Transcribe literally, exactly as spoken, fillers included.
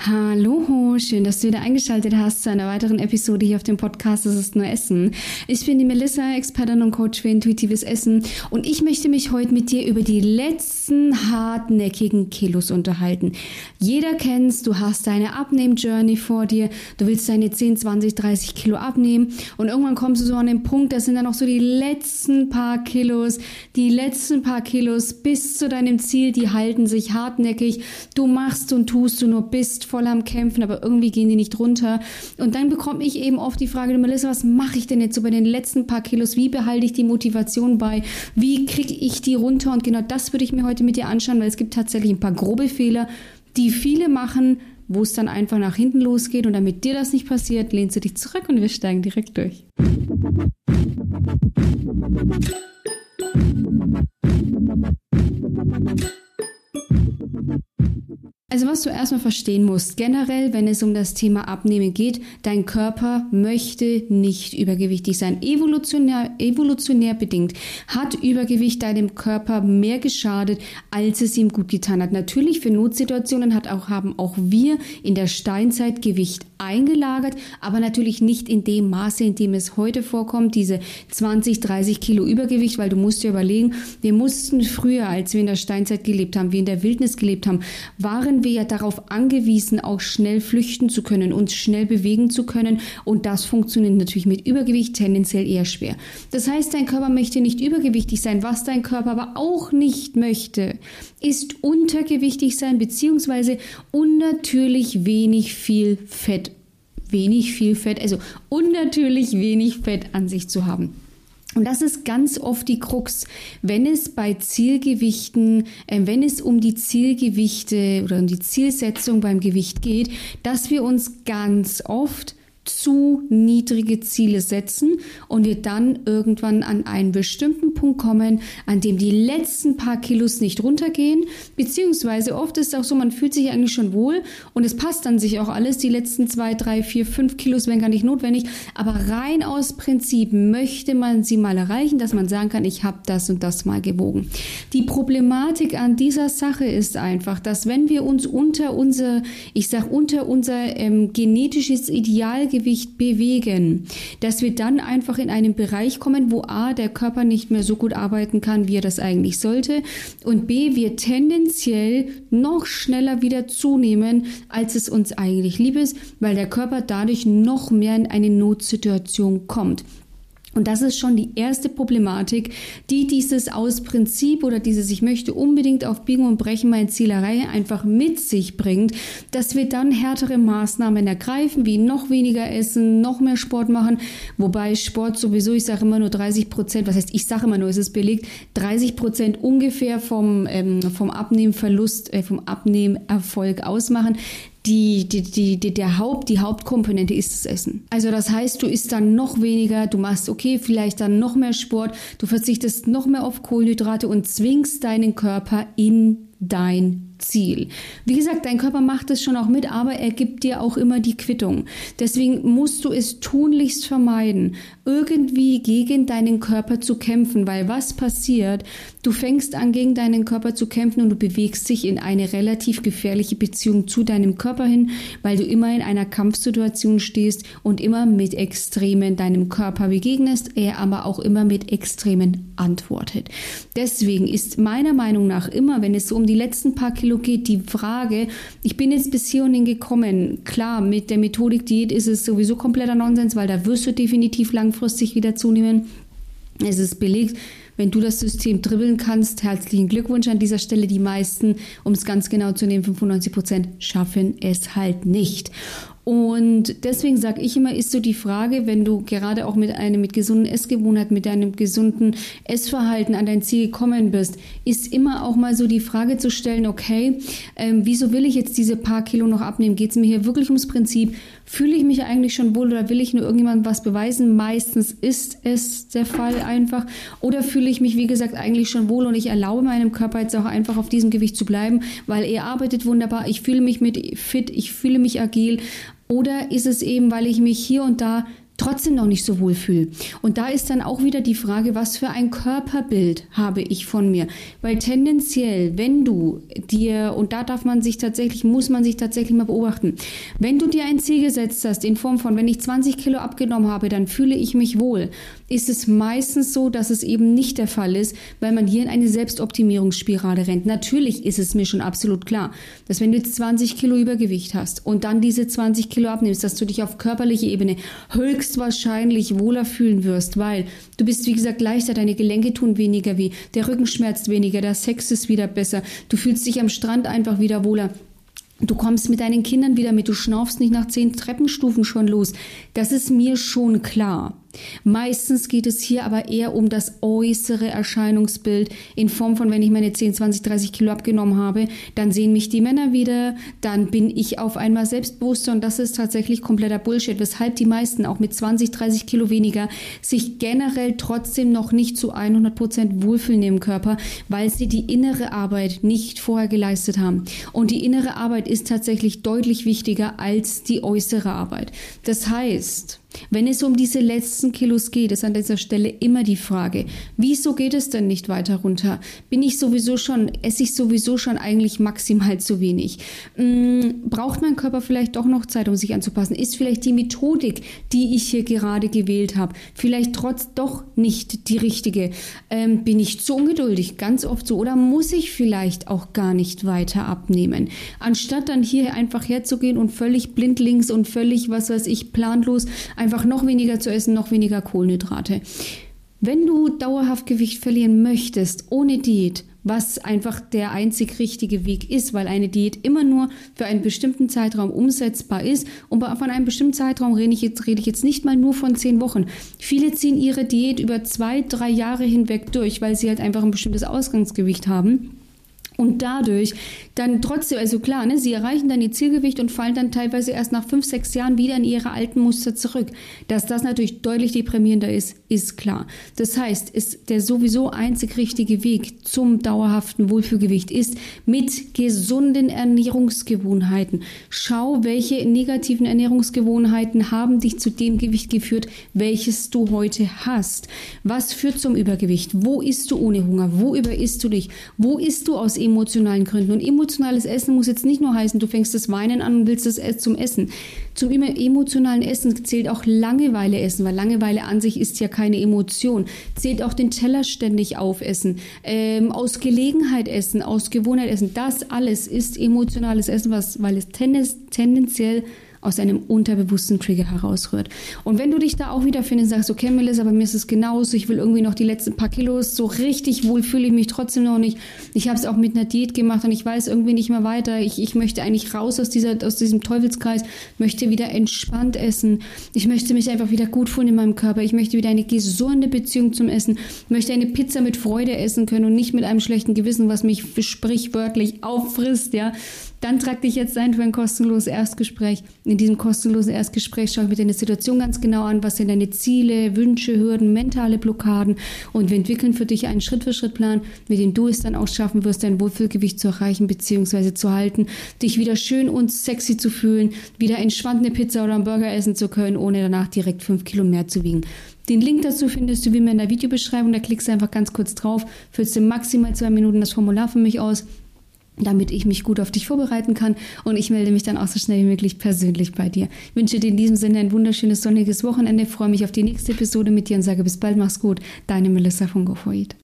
Hallo, schön, dass du wieder eingeschaltet hast zu einer weiteren Episode hier auf dem Podcast Das ist nur Essen. Ich bin die Melissa, Expertin und Coach für intuitives Essen und ich möchte mich heute mit dir über die letzten hartnäckigen Kilos unterhalten. Jeder kennt's, du hast deine Abnehm-Journey vor dir, du willst deine zehn, zwanzig, dreißig Kilo abnehmen und irgendwann kommst du so an den Punkt, das sind dann noch so die letzten paar Kilos, die letzten paar Kilos bis zu deinem Ziel, die halten sich hartnäckig, du machst und tust, du nur bist voll am Kämpfen, aber irgendwie gehen die nicht runter. Und dann bekomme ich eben oft die Frage, Melissa, was mache ich denn jetzt so bei den letzten paar Kilos? Wie behalte ich die Motivation bei? Wie kriege ich die runter? Und genau das würde ich mir heute mit dir anschauen, weil es gibt tatsächlich ein paar grobe Fehler, die viele machen, wo es dann einfach nach hinten losgeht. Und damit dir das nicht passiert, lehnst du dich zurück und wir steigen direkt durch. Also was du erstmal verstehen musst, generell, wenn es um das Thema Abnehmen geht, dein Körper möchte nicht übergewichtig sein. Evolutionär, evolutionär bedingt hat Übergewicht deinem Körper mehr geschadet, als es ihm gut getan hat. Natürlich für Notsituationen hat auch, haben auch wir in der Steinzeit Gewicht eingelagert, aber natürlich nicht in dem Maße, in dem es heute vorkommt, diese zwanzig, dreißig Kilo Übergewicht, weil du musst dir überlegen, wir mussten früher, als wir in der Steinzeit gelebt haben, wir in der Wildnis gelebt haben, waren wir ja darauf angewiesen, auch schnell flüchten zu können, uns schnell bewegen zu können und das funktioniert natürlich mit Übergewicht tendenziell eher schwer. Das heißt, dein Körper möchte nicht übergewichtig sein, was dein Körper aber auch nicht möchte, ist untergewichtig sein beziehungsweise unnatürlich wenig viel Fett, wenig viel Fett, also unnatürlich wenig Fett an sich zu haben. Und das ist ganz oft die Krux, wenn es bei Zielgewichten, äh, wenn es um die Zielgewichte oder um die Zielsetzung beim Gewicht geht, dass wir uns ganz oft zu niedrige Ziele setzen und wir dann irgendwann an einen bestimmten Punkt kommen, an dem die letzten paar Kilos nicht runtergehen, beziehungsweise oft ist es auch so, man fühlt sich eigentlich schon wohl und es passt an sich auch alles, die letzten zwei, drei, vier, fünf Kilos wären gar nicht notwendig, aber rein aus Prinzip möchte man sie mal erreichen, dass man sagen kann, ich habe das und das mal gewogen. Die Problematik an dieser Sache ist einfach, dass wenn wir uns unter unser, ich sag unter unser ähm, genetisches Ideal Gewicht bewegen, dass wir dann einfach in einen Bereich kommen, wo A, der Körper nicht mehr so gut arbeiten kann, wie er das eigentlich sollte und B, wir tendenziell noch schneller wieder zunehmen, als es uns eigentlich lieb ist, weil der Körper dadurch noch mehr in eine Notsituation kommt. Und das ist schon die erste Problematik, die dieses aus Prinzip oder dieses ich möchte unbedingt auf Biegen und Brechen meine Zielerei einfach mit sich bringt, dass wir dann härtere Maßnahmen ergreifen, wie noch weniger essen, noch mehr Sport machen, wobei Sport sowieso, ich sage immer nur dreißig Prozent, was heißt, ich sage immer nur, es ist belegt, dreißig Prozent ungefähr vom, ähm, vom Abnehmverlust, äh, vom Abnehmerfolg ausmachen. Die, die, die, die, der Haupt, die Hauptkomponente ist das Essen. Also das heißt, du isst dann noch weniger, du machst okay, vielleicht dann noch mehr Sport, du verzichtest noch mehr auf Kohlenhydrate und zwingst deinen Körper in dein Ziel. Wie gesagt, dein Körper macht es schon auch mit, aber er gibt dir auch immer die Quittung. Deswegen musst du es tunlichst vermeiden, irgendwie gegen deinen Körper zu kämpfen, weil was passiert? Du fängst an, gegen deinen Körper zu kämpfen und du bewegst dich in eine relativ gefährliche Beziehung zu deinem Körper hin, weil du immer in einer Kampfsituation stehst und immer mit Extremen deinem Körper begegnest, er aber auch immer mit Extremen antwortet. Deswegen ist meiner Meinung nach immer, wenn es so um die letzten paar Kilo geht, die Frage, ich bin jetzt bis hierhin gekommen, klar, mit der Methodik Diät ist es sowieso kompletter Nonsens, weil da wirst du definitiv langfristig wieder zunehmen. Es ist belegt, wenn du das System dribbeln kannst, herzlichen Glückwunsch an dieser Stelle. Die meisten, um es ganz genau zu nehmen, fünfundneunzig Prozent schaffen es halt nicht. Und deswegen sage ich immer, ist so die Frage, wenn du gerade auch mit einem mit gesunden Essgewohnheiten, mit einem gesunden Essverhalten an dein Ziel gekommen bist, ist immer auch mal so die Frage zu stellen, okay, ähm, wieso will ich jetzt diese paar Kilo noch abnehmen? Geht es mir hier wirklich ums Prinzip? Fühle ich mich eigentlich schon wohl oder will ich nur irgendjemandem was beweisen? Meistens ist es der Fall einfach. Oder fühle ich mich, wie gesagt, eigentlich schon wohl und ich erlaube meinem Körper jetzt auch einfach auf diesem Gewicht zu bleiben, weil er arbeitet wunderbar, ich fühle mich mit fit, ich fühle mich agil. Oder ist es eben, weil ich mich hier und da trotzdem noch nicht so wohl fühle. Und da ist dann auch wieder die Frage, was für ein Körperbild habe ich von mir? Weil tendenziell, wenn du dir, und da darf man sich tatsächlich, muss man sich tatsächlich mal beobachten, wenn du dir ein Ziel gesetzt hast in Form von, wenn ich zwanzig Kilo abgenommen habe, dann fühle ich mich wohl, ist es meistens so, dass es eben nicht der Fall ist, weil man hier in eine Selbstoptimierungsspirale rennt. Natürlich ist es mir schon absolut klar, dass wenn du jetzt zwanzig Kilo Übergewicht hast und dann diese zwanzig Kilo abnimmst, dass du dich auf körperlicher Ebene höchstwahrscheinlich wohler fühlen wirst, weil du bist, wie gesagt, leichter, deine Gelenke tun weniger weh, der Rücken schmerzt weniger, der Sex ist wieder besser, du fühlst dich am Strand einfach wieder wohler. Du kommst mit deinen Kindern wieder mit, du schnaufst nicht nach zehn Treppenstufen schon los. Das ist mir schon klar. Meistens geht es hier aber eher um das äußere Erscheinungsbild in Form von, wenn ich meine zehn, zwanzig, dreißig Kilo abgenommen habe, dann sehen mich die Männer wieder, dann bin ich auf einmal selbstbewusster und das ist tatsächlich kompletter Bullshit, weshalb die meisten auch mit zwanzig, dreißig Kilo weniger sich generell trotzdem noch nicht zu hundert Prozent wohlfühlen im Körper, weil sie die innere Arbeit nicht vorher geleistet haben. Und die innere Arbeit ist tatsächlich deutlich wichtiger als die äußere Arbeit. Das heißt, wenn es um diese letzten Kilos geht, ist an dieser Stelle immer die Frage, wieso geht es denn nicht weiter runter? Bin ich sowieso schon, esse ich sowieso schon eigentlich maximal zu wenig? Hm, braucht mein Körper vielleicht doch noch Zeit, um sich anzupassen? Ist vielleicht die Methodik, die ich hier gerade gewählt habe, vielleicht trotz doch nicht die richtige? Ähm, bin ich zu ungeduldig? Ganz oft so. Oder muss ich vielleicht auch gar nicht weiter abnehmen? Anstatt dann hier einfach herzugehen und völlig blindlings und völlig, was weiß ich, planlos einfach noch weniger zu essen, noch weniger Kohlenhydrate. Wenn du dauerhaft Gewicht verlieren möchtest, ohne Diät, was einfach der einzig richtige Weg ist, weil eine Diät immer nur für einen bestimmten Zeitraum umsetzbar ist. Und von einem bestimmten Zeitraum rede ich jetzt, rede ich jetzt nicht mal nur von zehn Wochen. Viele ziehen ihre Diät über zwei, drei Jahre hinweg durch, weil sie halt einfach ein bestimmtes Ausgangsgewicht haben. Und dadurch dann trotzdem, also klar, ne, sie erreichen dann ihr Zielgewicht und fallen dann teilweise erst nach fünf, sechs Jahren wieder in ihre alten Muster zurück. Dass das natürlich deutlich deprimierender ist, ist klar. Das heißt, ist der sowieso einzig richtige Weg zum dauerhaften Wohlfühlgewicht ist mit gesunden Ernährungsgewohnheiten. Schau, welche negativen Ernährungsgewohnheiten haben dich zu dem Gewicht geführt, welches du heute hast. Was führt zum Übergewicht? Wo isst du ohne Hunger? Wo überisst du dich? Wo isst du aus emotionalen Gründen? Und emotionales Essen muss jetzt nicht nur heißen, du fängst das Weinen an und willst das zum Essen. Zum emotionalen Essen zählt auch Langeweile essen, weil Langeweile an sich ist ja keine Emotion. Zählt auch den Teller ständig aufessen, ähm, aus Gelegenheit essen, aus Gewohnheit essen. Das alles ist emotionales Essen, was, weil es tendenz, tendenziell aus einem unterbewussten Trigger herausrührt. Und wenn du dich da auch wiederfindest, sagst, okay, Melissa, bei mir ist es genauso, ich will irgendwie noch die letzten paar Kilos, so richtig wohl fühle ich mich trotzdem noch nicht. Ich habe es auch mit einer Diät gemacht und ich weiß irgendwie nicht mehr weiter. Ich, ich möchte eigentlich raus aus, dieser, aus diesem Teufelskreis, möchte wieder entspannt essen. Ich möchte mich einfach wieder gut fühlen in meinem Körper. Ich möchte wieder eine gesunde Beziehung zum Essen. Ich möchte eine Pizza mit Freude essen können und nicht mit einem schlechten Gewissen, was mich sprichwörtlich auffrisst, ja. Dann trag dich jetzt ein für ein kostenloses Erstgespräch. In diesem kostenlosen Erstgespräch schaue ich mir deine Situation ganz genau an. Was sind deine Ziele, Wünsche, Hürden, mentale Blockaden? Und wir entwickeln für dich einen Schritt-für-Schritt-Plan, mit dem du es dann auch schaffen wirst, dein Wohlfühlgewicht zu erreichen bzw. zu halten, dich wieder schön und sexy zu fühlen, wieder entspannt eine Pizza oder einen Burger essen zu können, ohne danach direkt fünf Kilo mehr zu wiegen. Den Link dazu findest du wie immer in der Videobeschreibung. Da klickst du einfach ganz kurz drauf, füllst du maximal zwei Minuten das Formular für mich aus, damit ich mich gut auf dich vorbereiten kann und ich melde mich dann auch so schnell wie möglich persönlich bei dir. Ich wünsche dir in diesem Sinne ein wunderschönes sonniges Wochenende, freue mich auf die nächste Episode mit dir und sage bis bald, mach's gut, deine Melissa von Go For It.